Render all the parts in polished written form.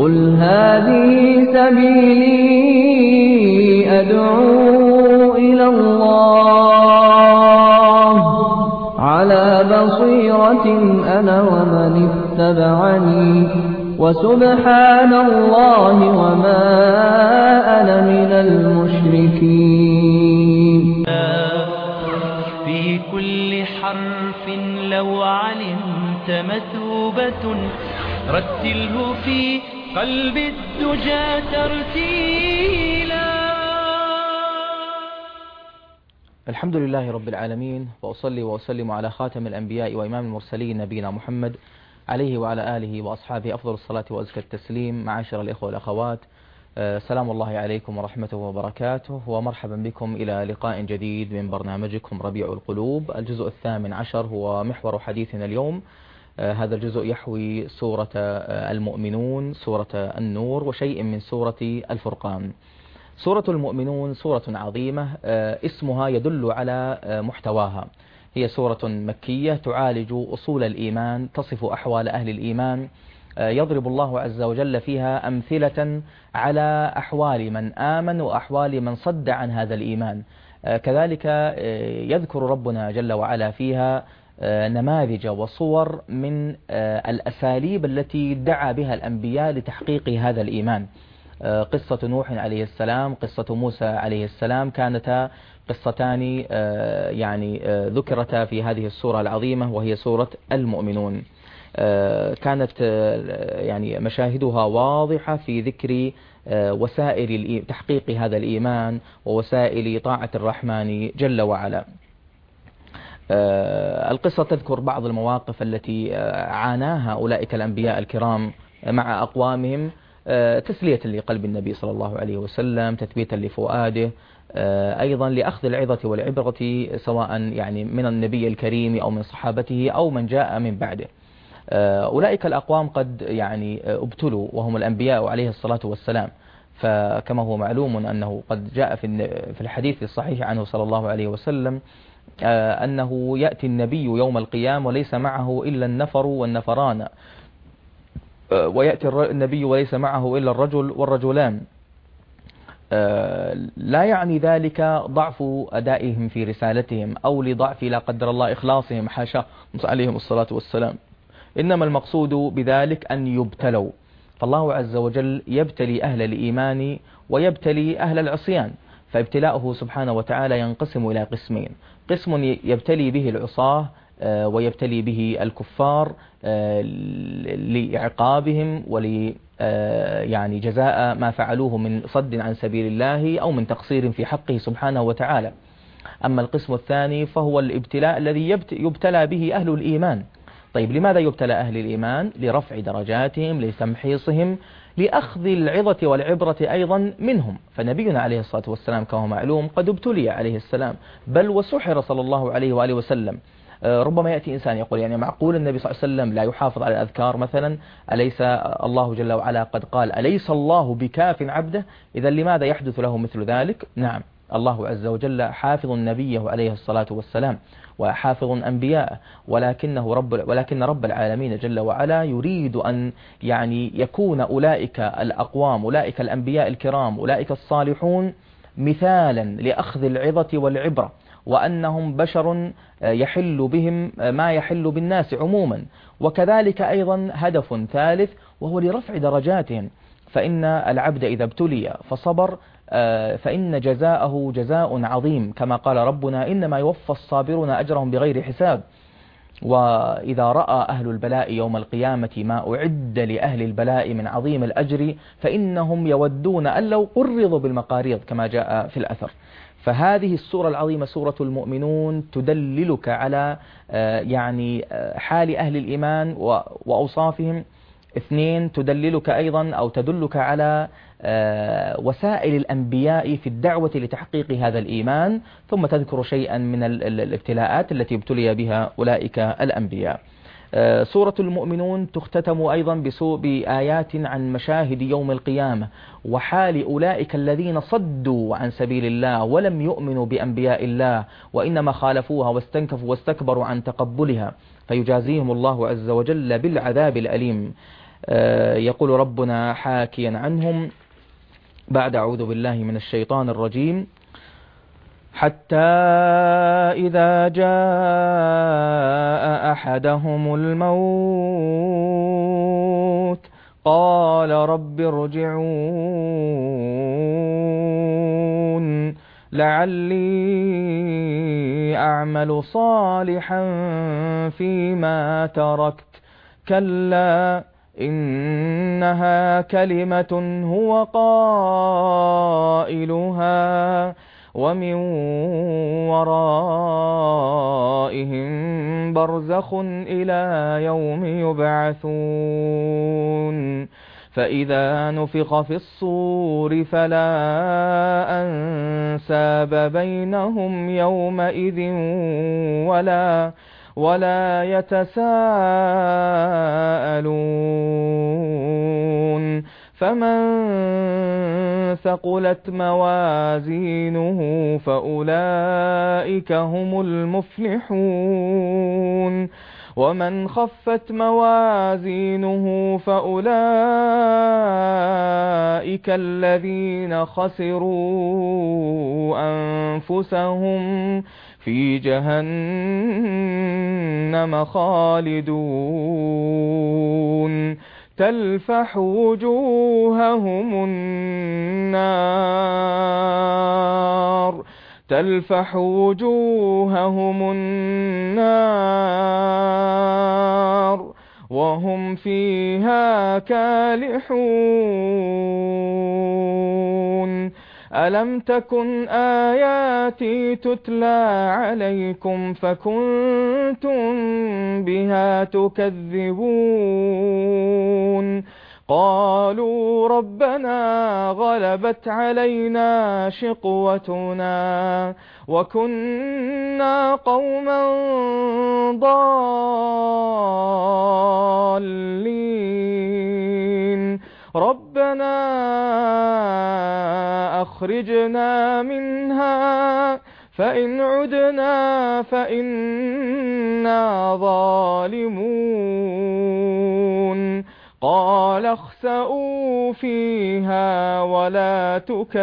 قل هذه سبيلي أدعو إلى الله على بصيرة أنا ومن اتبعني وسبحان الله وما أنا من المشركين. في كل حرف لو علمت مثوبة رتله في قلب الدجى ترتيلا. الحمد لله رب العالمين، وأصلي وأسلم على خاتم الأنبياء وإمام المرسلين نبينا محمد عليه وعلى آله وأصحابه أفضل الصلاة وأزكى التسليم. معاشر الإخوة والأخوات، سلام الله عليكم ورحمته وبركاته، ومرحبا بكم إلى لقاء جديد من برنامجكم ربيع القلوب. الجزء 18 هو محور حديثنا اليوم. هذا الجزء يحوي سورة المؤمنون، سورة النور، وشيء من سورة الفرقان. سورة المؤمنون سورة عظيمة، اسمها يدل على محتواها. هي سورة مكية تعالج أصول الإيمان، تصف أحوال أهل الإيمان. يضرب الله عز وجل فيها أمثلة على أحوال من آمن وأحوال من صد عن هذا الإيمان. كذلك يذكر ربنا جل وعلا فيها نماذج وصور من الأساليب التي دعا بها الأنبياء لتحقيق هذا الإيمان. قصة نوح عليه السلام، قصة موسى عليه السلام، كانتا قصتان ذكرتا في هذه السورة العظيمة وهي سورة المؤمنون. كانت مشاهدها واضحة في ذكر وسائل تحقيق هذا الإيمان ووسائل طاعة الرحمن جل وعلا. القصة تذكر بعض المواقف التي عاناها أولئك الأنبياء الكرام مع أقوامهم، تسلية لقلب النبي صلى الله عليه وسلم، تثبيتا لفؤاده، أيضا لأخذ العظة والعبرة سواء من النبي الكريم أو من صحابته أو من جاء من بعده. أولئك الأقوام قد ابتلوا وهم الأنبياء عليه الصلاة والسلام، فكما هو معلوم أنه قد جاء في الحديث الصحيح عنه صلى الله عليه وسلم أنه يأتي النبي يوم القيامة وليس معه إلا النفر والنفران، ويأتي النبي وليس معه إلا الرجل والرجلان. لا يعني ذلك ضعف أدائهم في رسالتهم أو لضعف لا قدر الله إخلاصهم، حاشا عليهم الصلاة والسلام، إنما المقصود بذلك أن يبتلوا. فالله عز وجل يبتلي أهل الإيمان ويبتلي أهل العصيان، فابتلاؤه سبحانه وتعالى ينقسم إلى قسمين: قسم يبتلي به العصاة ويبتلي به الكفار لعقابهم جزاء ما فعلوه من صد عن سبيل الله أو من تقصير في حقه سبحانه وتعالى. أما القسم الثاني فهو الابتلاء الذي يبتلى به أهل الإيمان. طيب، لماذا يبتلى أهل الإيمان؟ لرفع درجاتهم، لتمحيصهم، لأخذ العظة والعبرة أيضا منهم. فنبينا عليه الصلاة والسلام كما معلوم قد ابتلي عليه السلام، بل وسحر صلى الله عليه وآله وسلم. ربما يأتي إنسان يقول معقول النبي صلى الله عليه وسلم لا يحافظ على الأذكار مثلا؟ أليس الله جل وعلا قد قال أليس الله بكاف عبده؟ إذا لماذا يحدث له مثل ذلك؟ نعم، الله عز وجل حافظ نبيه عليه الصلاة والسلام وحافظ أنبياءه، ولكن رب العالمين جل وعلا يريد أن يكون أولئك الأقوام، أولئك الأنبياء الكرام، أولئك الصالحون مثالا لأخذ العظة والعبرة، وأنهم بشر يحل بهم ما يحل بالناس عموما. وكذلك أيضا هدف ثالث وهو لرفع درجاتهم، فإن العبد إذا ابتلي فصبر فإن جزاءه جزاء عظيم، كما قال ربنا إنما يوفى الصابرون أجرهم بغير حساب. وإذا رأى أهل البلاء يوم القيامة ما أعد لأهل البلاء من عظيم الأجر فإنهم يودون أن لو قرضوا بالمقاريض كما جاء في الأثر. فهذه السورة العظيمة سورة المؤمنون تدللك على حال أهل الإيمان وأوصافهم. 2، تدللك أيضا أو تدلك على وسائل الأنبياء في الدعوة لتحقيق هذا الإيمان. ثم تذكر شيئا من الابتلاءات التي ابتلي بها أولئك الأنبياء. سورة المؤمنون تختتم أيضا بآيات عن مشاهد يوم القيامة وحال أولئك الذين صدوا عن سبيل الله ولم يؤمنوا بأنبياء الله، وإنما خالفوها واستنكفوا واستكبروا عن تقبلها، فيجازيهم الله عز وجل بالعذاب الأليم. يقول ربنا حاكيا عنهم بعد أعوذ بالله من الشيطان الرجيم: حتى إذا جاء أحدهم الموت قال رب ارجعون لعلي أعمل صالحا فيما تركت كلا إنها كلمة هو قائلها ومن ورائهم برزخ إلى يوم يبعثون فإذا نفخ في الصور فلا أنساب بينهم يومئذ ولا يتساءلون فمن ثقلت موازينه فأولئك هم المفلحون ومن خفت موازينه فأولئك الذين خسروا أنفسهم في جهنم خالدون تلفح وجوههم النار وهم فيها كالحون ألم تكن آياتي تتلى عليكم فكنتم بها تكذبون قالوا ربنا غلبت علينا شقوتنا وكنا قوما ضالين ربنا أخرجنا منها فإن عدنا فإنا ظالمون قال اخسئوا فيها ولا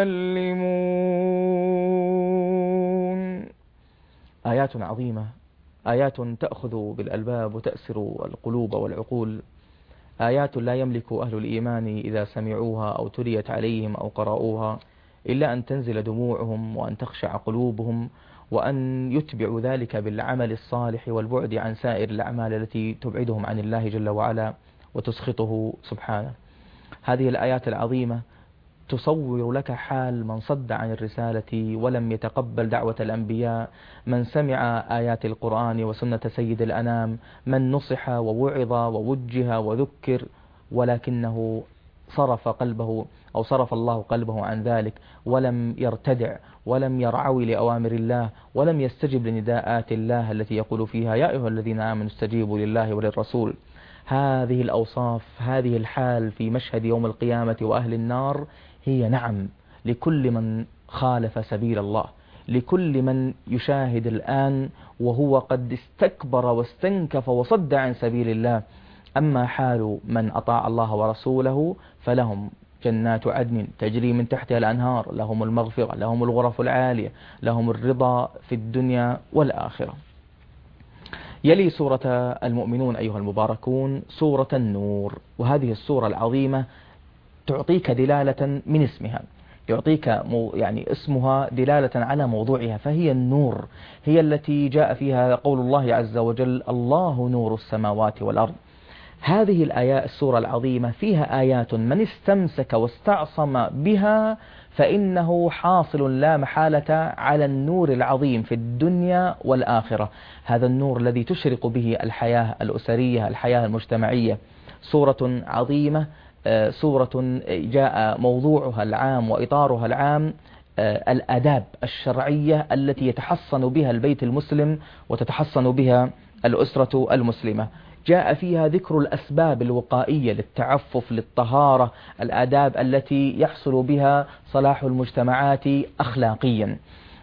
تكلمون. آيات عظيمة، آيات تأخذ بالألباب وتأسر القلوب والعقول، آيات لا يملك أهل الإيمان إذا سمعوها أو تليت عليهم أو قرأوها إلا أن تنزل دموعهم وأن تخشع قلوبهم وأن يتبعوا ذلك بالعمل الصالح والبعد عن سائر الأعمال التي تبعدهم عن الله جل وعلا وتسخطه سبحانه. هذه الآيات العظيمة تصور لك حال من صد عن الرسالة ولم يتقبل دعوة الأنبياء، من سمع آيات القرآن وسنة سيد الأنام، من نصح ووعظ ووجه وذكر ولكنه صرف قلبه أو صرف الله قلبه عن ذلك ولم يرتدع ولم يرعوي لأوامر الله ولم يستجب لنداءات الله التي يقول فيها يا أيها الذين آمنوا استجيبوا لله وللرسول. هذه الأوصاف، هذه الحال في مشهد يوم القيامة وأهل النار هي نعم لكل من خالف سبيل الله، لكل من يشاهد الآن وهو قد استكبر واستنكف وصد عن سبيل الله. أما حال من أطاع الله ورسوله فلهم جنات عدن تجري من تحتها الأنهار، لهم المغفرة، لهم الغرف العالية، لهم الرضا في الدنيا والآخرة. يلي سورة المؤمنون أيها المباركون سورة النور، وهذه السورة العظيمة تعطيك دلالة من اسمها، يعطيك يعني اسمها دلالة على موضوعها، فهي النور، هي التي جاء فيها قول الله عز وجل الله نور السماوات والأرض. هذه الآيات السورة العظيمة فيها آيات من استمسك واستعصم بها فإنه حاصل لا محالة على النور العظيم في الدنيا والآخرة، هذا النور الذي تشرق به الحياة الأسرية، الحياة المجتمعية. سورة عظيمة، سورة جاء موضوعها العام وإطارها العام الآداب الشرعية التي يتحصن بها البيت المسلم وتتحصن بها الأسرة المسلمة. جاء فيها ذكر الأسباب الوقائية للتعفف، للطهارة، الآداب التي يحصل بها صلاح المجتمعات أخلاقيا.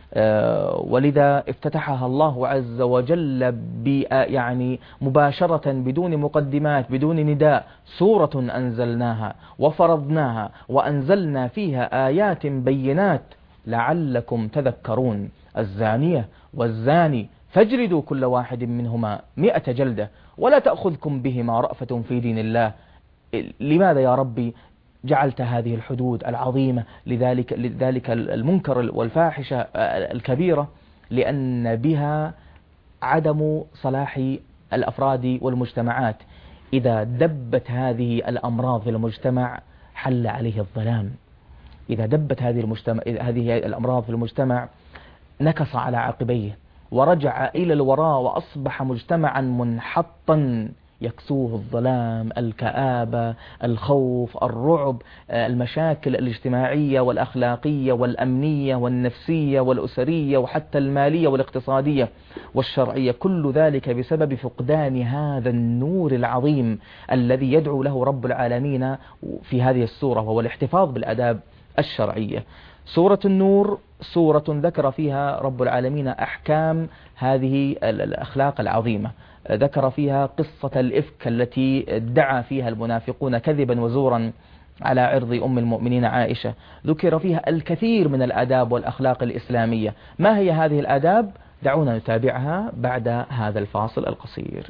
ولذا افتتحها الله عز وجل يعني مباشرة بدون مقدمات بدون نداء: سورة أنزلناها وفرضناها وأنزلنا فيها آيات بينات لعلكم تذكرون. الزانية والزاني فاجلدوا كل واحد منهما 100 جلدة ولا تأخذكم بهما رأفة في دين الله. لماذا يا ربي جعلت هذه الحدود العظيمة لذلك المنكر والفاحشة الكبيرة؟ لأن بها عدم صلاح الأفراد والمجتمعات. إذا دبت هذه الأمراض في المجتمع حل عليه الظلام. إذا دبت هذه الأمراض في المجتمع نكص على عقبيه ورجع إلى الوراء وأصبح مجتمعا منحطا يكسوه الظلام، الكآبة، الخوف، الرعب، المشاكل الاجتماعية والأخلاقية والأمنية والنفسية والأسرية وحتى المالية والاقتصادية والشرعية. كل ذلك بسبب فقدان هذا النور العظيم الذي يدعو له رب العالمين في هذه السورة، وهو الاحتفاظ بالآداب الشرعية. سورة النور سورة ذكر فيها رب العالمين أحكام هذه الأخلاق العظيمة. ذكر فيها قصة الإفك التي ادعى فيها المنافقون كذبا وزورا على عرض أم المؤمنين عائشة. ذكر فيها الكثير من الآداب والأخلاق الإسلامية. ما هي هذه الآداب؟ دعونا نتابعها بعد هذا الفاصل القصير.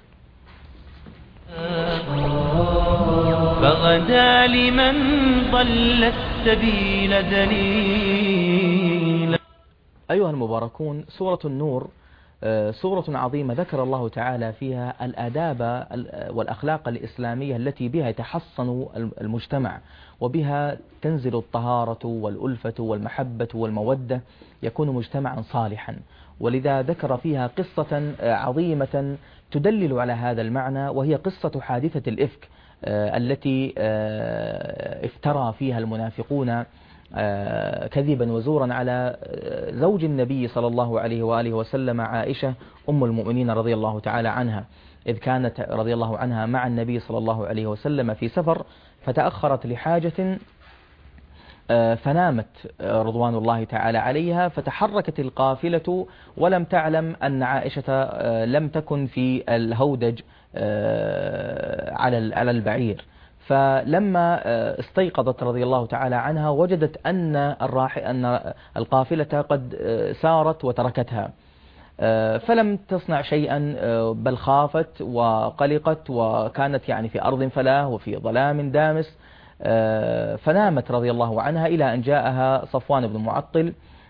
فغدا لمن ضل السبيل دليلا. أيها المباركون، سورة النور سورة عظيمة ذكر الله تعالى فيها الآداب والأخلاق الإسلامية التي بها يتحصن المجتمع، وبها تنزل الطهارة والألفة والمحبة والمودة، يكون مجتمعا صالحا. ولذا ذكر فيها قصة عظيمة تدلل على هذا المعنى، وهي قصة حادثة الإفك التي افترى فيها المنافقون كذبا وزورا على زوج النبي صلى الله عليه وآله وسلم عائشة أم المؤمنين رضي الله تعالى عنها، إذ كانت رضي الله عنها مع النبي صلى الله عليه وسلم في سفر، فتأخرت لحاجة فنامت رضوان الله تعالى عليها، فتحركت القافلة ولم تعلم أن عائشة لم تكن في الهودج على البعير. فلما استيقظت رضي الله تعالى عنها وجدت أن القافلة قد سارت وتركتها، فلم تصنع شيئا بل خافت وقلقت، وكانت يعني في أرض فلاة وفي ظلام دامس، فنامت رضي الله عنها إلى أن جاءها صفوان بن معطل،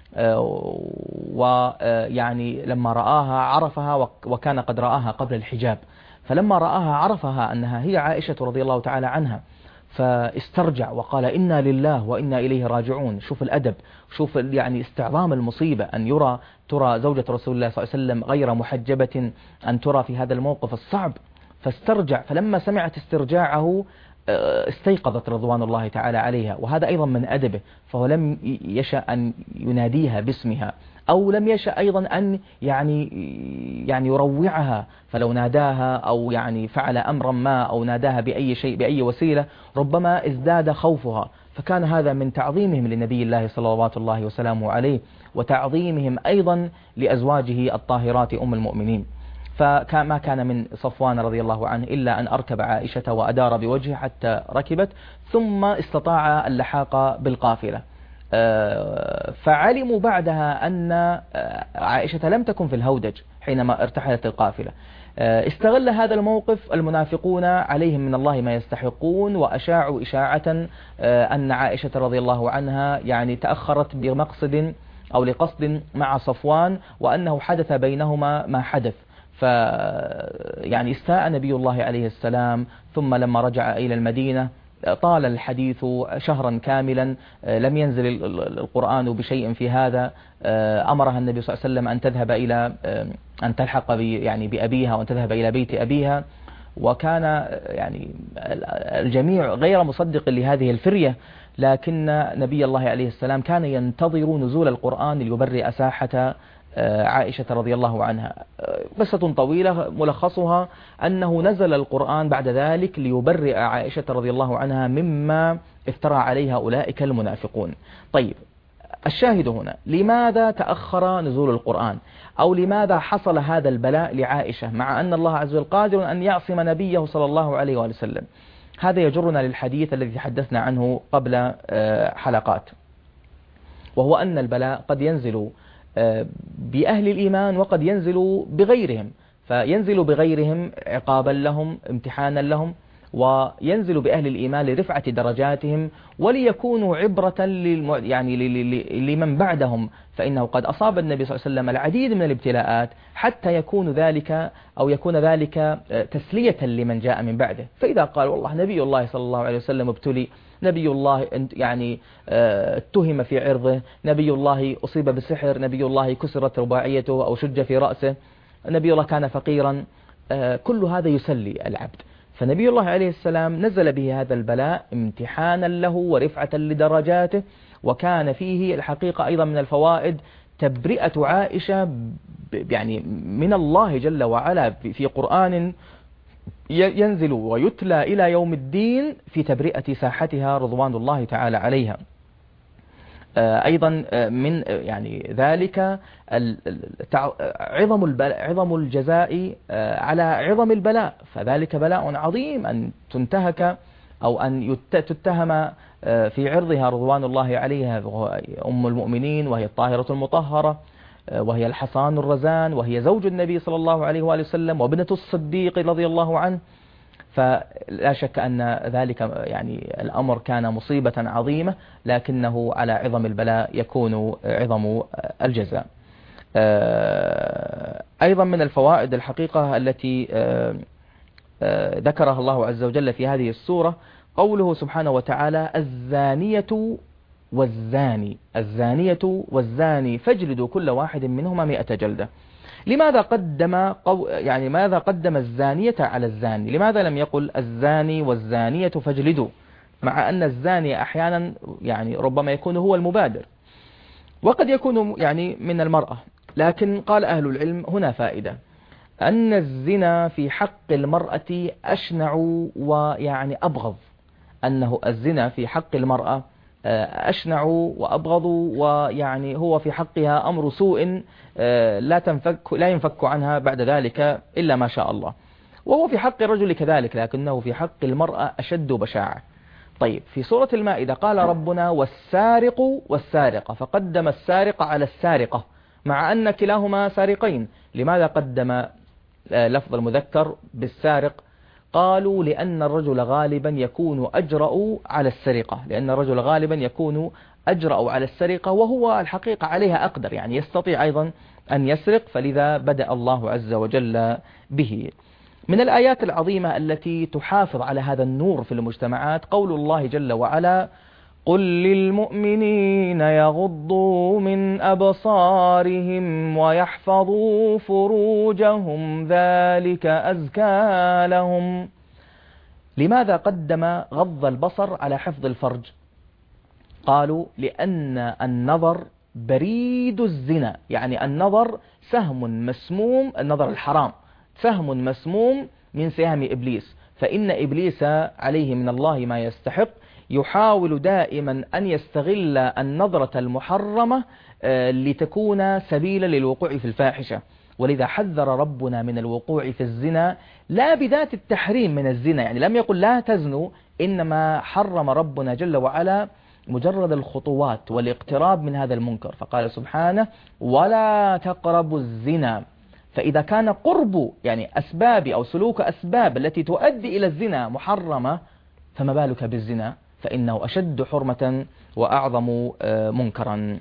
ويعني لما رآها عرفها، وكان قد رآها قبل الحجاب، فلما رآها عرفها أنها هي عائشة رضي الله تعالى عنها، فاسترجع وقال: إنا لله وإنا إليه راجعون. شوف الأدب، شوف يعني استعظام المصيبة أن ترى زوجة رسول الله صلى الله عليه وسلم غير محجبة، أن ترى في هذا الموقف الصعب. فاسترجع، فلما سمعت استرجاعه استيقظت رضوان الله تعالى عليها، وهذا أيضا من أدبه، فهو لم يشأ أن يناديها باسمها، أو لم يشأ أيضا أن يعني يروعها، فلو ناداها أو يعني فعل أمرا ما أو ناداها بأي شيء بأي وسيلة ربما ازداد خوفها. فكان هذا من تعظيمهم لنبي الله صلوات الله وسلامه عليه، وتعظيمهم أيضا لأزواجه الطاهرات أم المؤمنين. فما كان من صفوان رضي الله عنه إلا أن أركب عائشة وأدار بوجهه حتى ركبت، ثم استطاع اللحاق بالقافلة. فعلموا بعدها أن عائشة لم تكن في الهودج حينما ارتحلت القافلة. استغل هذا الموقف المنافقون عليهم من الله ما يستحقون، وأشاعوا إشاعة أن عائشة رضي الله عنها يعني تأخرت بمقصد أو لقصد مع صفوان، وأنه حدث بينهما ما حدث. يعني استاء نبي الله عليه السلام، ثم لما رجع إلى المدينة طال الحديث شهرا كاملا، لم ينزل القرآن بشيء في هذا. أمرها النبي صلى الله عليه وسلم أن تذهب إلى أن تلحق يعني بأبيها وأن تذهب إلى بيت أبيها، وكان يعني الجميع غير مصدق لهذه الفرية، لكن نبي الله عليه السلام كان ينتظر نزول القرآن ليبرئ ساحة عائشة رضي الله عنها. قصة طويلة ملخصها أنه نزل القرآن بعد ذلك ليبرئ عائشة رضي الله عنها مما افترى عليها أولئك المنافقون. طيب، الشاهد هنا لماذا تأخر نزول القرآن، أو لماذا حصل هذا البلاء لعائشة مع أن الله عز وجل قادر أن يعصم نبيه صلى الله عليه وآله وسلم؟ هذا يجرنا للحديث الذي تحدثنا عنه قبل حلقات، وهو أن البلاء قد ينزل بأهل الإيمان وقد ينزل بغيرهم، فينزل بغيرهم عقابا لهم امتحانا لهم، وينزل بأهل الإيمان لرفعة درجاتهم وليكونوا عبرة لمن بعدهم، فإنه قد أصاب النبي صلى الله عليه وسلم العديد من الابتلاءات حتى يكون ذلك تسلية لمن جاء من بعده. فإذا قال والله نبي الله صلى الله عليه وسلم ابتلي، نبي الله اتهم في عرضه، نبي الله أصيب بالسحر، نبي الله كسرت رباعيته أو شج في رأسه، نبي الله كان فقيرا، كل هذا يسلي العبد. فنبي الله عليه السلام نزل به هذا البلاء امتحانا له ورفعة لدرجاته، وكان فيه الحقيقة أيضا من الفوائد تبرئة عائشة من الله جل وعلا في قرآن ينزل ويتلى إلى يوم الدين في تبرئة ساحتها رضوان الله تعالى عليها. أيضا من ذلك عظم الجزاء على عظم البلاء، فذلك بلاء عظيم أن تنتهك أو أن تتهم في عرضها رضوان الله عليها، أم المؤمنين وهي الطاهرة المطهرة، وهي الحصان الرزان، وهي زوج النبي صلى الله عليه وآله وسلم وابنة الصديق رضي الله عنه. فلا شك أن ذلك الأمر كان مصيبة عظيمة، لكنه على عظم البلاء يكون عظم الجزاء. أيضا من الفوائد الحقيقة التي ذكرها الله عز وجل في هذه السورة قوله سبحانه وتعالى: الزانية والزاني فاجلدوا كل واحد منهما 100 جلدة. لماذا ماذا قدم الزانية على الزاني؟ لماذا لم يقل الزاني والزانية فاجلدوا، مع أن الزاني أحيانا ربما يكون هو المبادر وقد يكون من المرأة، لكن قال أهل العلم هنا فائدة، أن الزنا في حق المرأة أشنع وأبغض، أنه الزنا في حق المرأة أشنع وأبغض، هو في حقها أمر سوء لا ينفك عنها بعد ذلك إلا ما شاء الله، وهو في حق الرجل كذلك، لكنه في حق المرأة أشد بشاعة. طيب، في سورة المائدة قال ربنا: والسارق والسارقة، فقدم السارق على السارقة مع أن كلاهما سارقين. لماذا قدم لفظ المذكر بالسارق؟ قالوا لأن الرجل غالبا يكون أجرأ على السرقة، وهو الحقيقة عليها أقدر، يستطيع أيضا أن يسرق، فلذا بدأ الله عز وجل به. من الآيات العظيمة التي تحافظ على هذا النور في المجتمعات قول الله جل وعلا: قل للمؤمنين يغضوا من أبصارهم ويحفظوا فروجهم ذلك أزكى لهم. لماذا قدم غض البصر على حفظ الفرج؟ قالوا لأن النظر بريد الزنا، النظر سهم مسموم، النظر الحرام سهم مسموم من سهام إبليس، فإن إبليس عليه من الله ما يستحق، يحاول دائما أن يستغل النظرة المحرمة لتكون سبيلا للوقوع في الفاحشة، ولذا حذر ربنا من الوقوع في الزنا، لا بذات التحريم من الزنا، لم يقل لا تزنوا، إنما حرم ربنا جل وعلا مجرد الخطوات والاقتراب من هذا المنكر، فقال سبحانه: ولا تقربوا الزنا. فإذا كان قرب أسباب أو سلوك أسباب التي تؤدي إلى الزنا محرمة، فما بالك بالزنا، فإنه أشد حرمة وأعظم منكرا.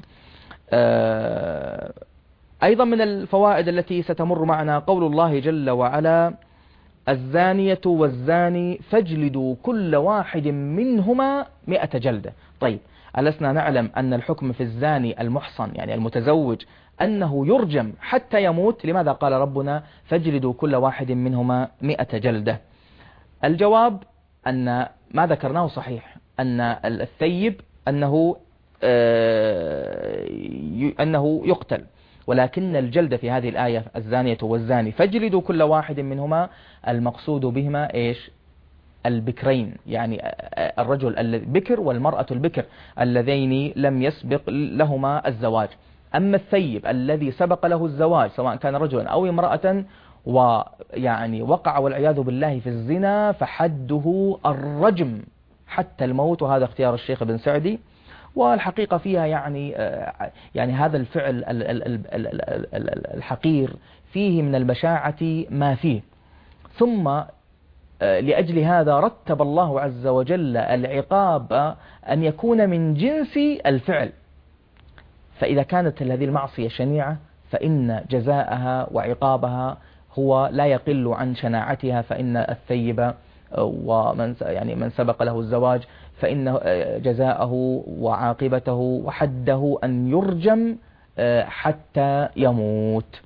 أيضا من الفوائد التي ستمر معنا قول الله جل وعلا: الزانية والزاني فاجلدوا كل واحد منهما 100 جلدة. طيب، ألسنا نعلم أن الحكم في الزاني المحصن المتزوج أنه يرجم حتى يموت؟ لماذا قال ربنا فاجلدوا كل واحد منهما 100 جلدة؟ الجواب أن ما ذكرناه صحيح، أن الثيب أنه يقتل، ولكن الجلد في هذه الآية الزانية والزاني فاجلدوا كل واحد منهما، المقصود بهما إيش؟ البكرين، يعني الرجل البكر والمرأة البكر اللذين لم يسبق لهما الزواج. أما الثيب الذي سبق له الزواج سواء كان رجلا أو امرأة ويعني وقع والعياذ بالله في الزنا فحده الرجم حتى الموت، وهذا اختيار الشيخ ابن سعدي. والحقيقة فيها يعني هذا الفعل الحقير فيه من البشاعة ما فيه. ثم لأجل هذا رتب الله عز وجل العقاب أن يكون من جنس الفعل، فإذا كانت هذه المعصية شنيعة فإن جزاءها وعقابها هو لا يقل عن شناعتها، فإن الثيب ومن يعني من سبق له الزواج فإن جزاءه وعاقبته وحده أن يرجم حتى يموت.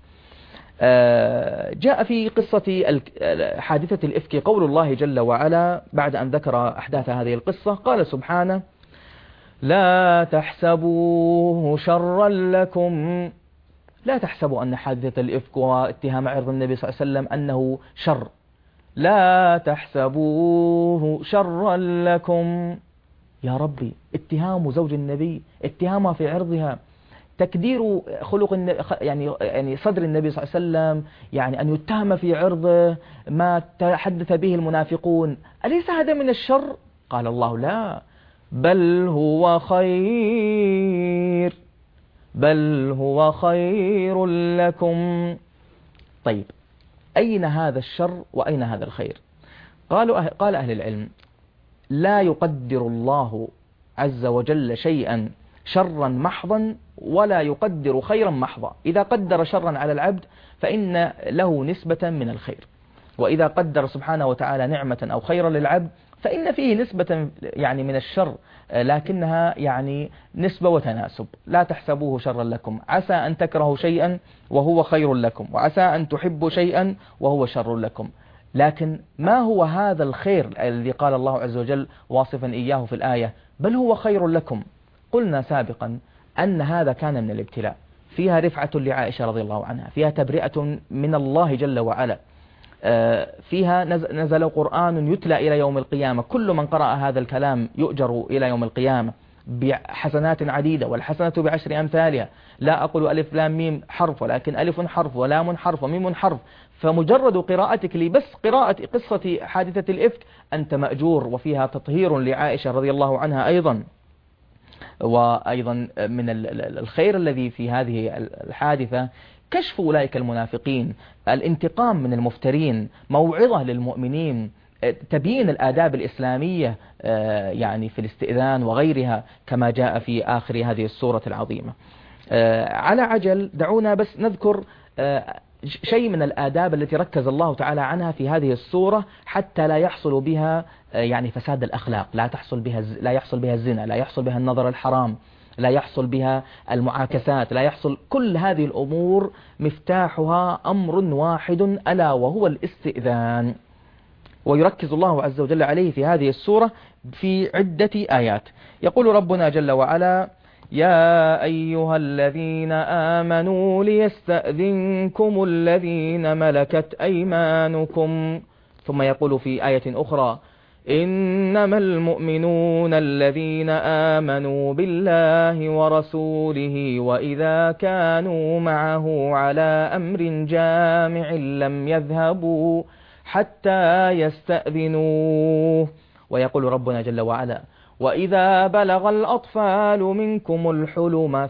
جاء في قصة حادثة الإفك قول الله جل وعلا بعد أن ذكر أحداث هذه القصة قال سبحانه: لا تحسبوه شرا لكم. لا تحسبوا أن حادثة الإفك واتهام عرض النبي صلى الله عليه وسلم أنه شر، لا تحسبوه شرا لكم. يا ربي، اتهام زوج النبي، اتهامها في عرضها، تكدير خلق يعني صدر النبي صلى الله عليه وسلم، يعني أن يتهم في عرضه ما تحدث به المنافقون، أليس هذا من الشر؟ قال الله: لا، بل هو خير، بل هو خير لكم. طيب، أين هذا الشر وأين هذا الخير؟ قال أهل العلم: لا يقدر الله عز وجل شيئا شرا محضا ولا يقدر خيرا محضا. إذا قدر شرا على العبد فإن له نسبة من الخير، وإذا قدر سبحانه وتعالى نعمة أو خيرا للعبد فإن فيه نسبة يعني من الشر، لكنها يعني نسبة وتناسب. لا تحسبوه شرا لكم، عسى أن تكرهوا شيئا وهو خير لكم، وعسى أن تحبوا شيئا وهو شر لكم. لكن ما هو هذا الخير الذي قال الله عز وجل واصفا إياه في الآية بل هو خير لكم؟ قلنا سابقا أن هذا كان من الابتلاء، فيها رفعة لعائشة رضي الله عنها، فيها تبرئة من الله جل وعلا، فيها نزل قرآن يتلى إلى يوم القيامة، كل من قرأ هذا الكلام يؤجر إلى يوم القيامة بحسنات عديدة، والحسنة بعشر أمثالها. لا أقول ألف لام ميم حرف، ولكن ألف حرف ولام حرف وميم حرف. فمجرد قراءتك لبس قراءة قصة حادثة الإفك أنت مأجور، وفيها تطهير لعائشة رضي الله عنها أيضا. وأيضا من الخير الذي في هذه الحادثة كشف أولئك المنافقين، الانتقام من المفترين، موعظة للمؤمنين، تبيين الآداب الإسلامية يعني في الاستئذان وغيرها كما جاء في آخر هذه السورة العظيمة. على عجل دعونا بس نذكر شيء من الآداب التي ركز الله تعالى عنها في هذه السورة حتى لا يحصل بها يعني فساد الأخلاق، لا يحصل بها الزنا، لا يحصل بها النظر الحرام، لا يحصل بها المعاكسات، لا يحصل كل هذه الأمور. مفتاحها أمر واحد ألا وهو الاستئذان، ويركز الله عز وجل عليه في هذه السورة في عدة آيات. يقول ربنا جل وعلا: يا أيها الذين آمنوا ليستأذنكم الذين ملكت أيمانكم. ثم يقول في آية أخرى: إنما المؤمنون الذين آمنوا بالله ورسوله وإذا كانوا معه على أمر جامع لم يذهبوا حتى يستأذنوه. ويقول ربنا جل وعلا: وإذا بلغ الأطفال منكم الحلم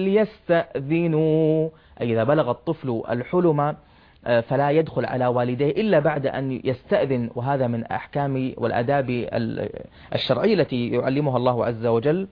فليستأذنوا. أي إذا بلغ الطفل الحلم فلا يدخل على والديه إلا بعد أن يستأذن، وهذا من أحكام والآداب الشرعية التي يعلمها الله عز وجل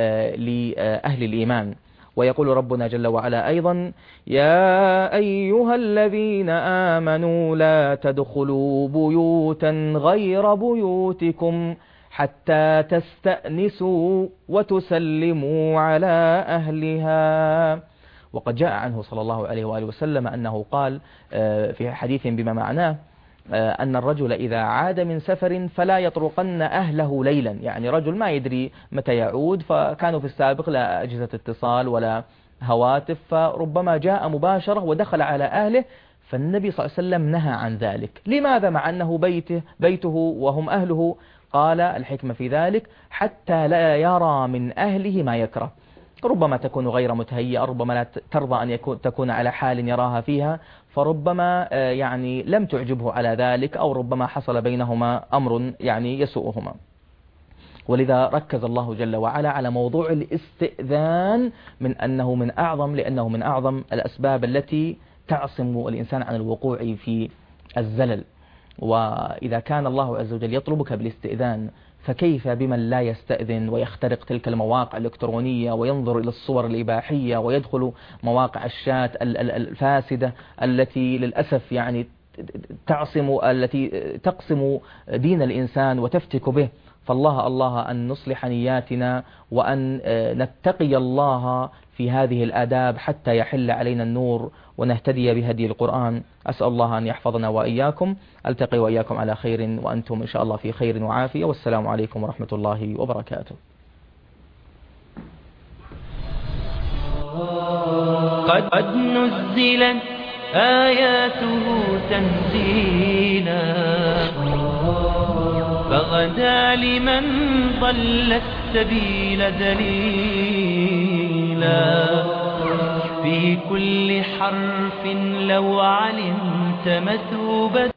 لأهل الإيمان. ويقول ربنا جل وعلا أيضا: يا أيها الذين آمنوا لا تدخلوا بيوتا غير بيوتكم حتى تستأنسوا وتسلموا على أهلها. وقد جاء عنه صلى الله عليه وآله وسلم أنه قال في حديث بما معناه أن الرجل إذا عاد من سفر فلا يطرقن أهله ليلا، يعني رجل ما يدري متى يعود، فكانوا في السابق لا أجهزة اتصال ولا هواتف، فربما جاء مباشرة ودخل على أهله فالنبي صلى الله عليه وسلم نهى عن ذلك. لماذا مع أنه بيته وهم أهله؟ قال الحكمة في ذلك حتى لا يرى من أهله ما يكره. ربما تكون غير متهيئة، ربما لا ترضى أن تكون على حال يراها فيها، فربما يعني لم تعجبه على ذلك، أو ربما حصل بينهما أمر يعني يسوءهما. ولذا ركز الله جل وعلا على موضوع الاستئذان لأنه من أعظم الأسباب التي تعصم الإنسان عن الوقوع في الزلل. وإذا كان الله عز وجل يطلبك بالاستئذان، فكيف بمن لا يستأذن ويخترق تلك المواقع الإلكترونية وينظر إلى الصور الإباحية ويدخل مواقع الشات الفاسدة التي للأسف يعني التي تقسم دين الإنسان وتفتك به. فالله أن نصلح نياتنا وأن نتقي الله في هذه الآداب حتى يحل علينا النور ونهتدي بهدي القرآن. أسأل الله أن يحفظنا وإياكم. ألتقي وإياكم على خير وأنتم إن شاء الله في خير وعافية، والسلام عليكم ورحمة الله وبركاته. قد نزلت آياته تنزيلا، فغدا لمن ضل السبيل دليلا. في كل حرف لو علمت مثوبة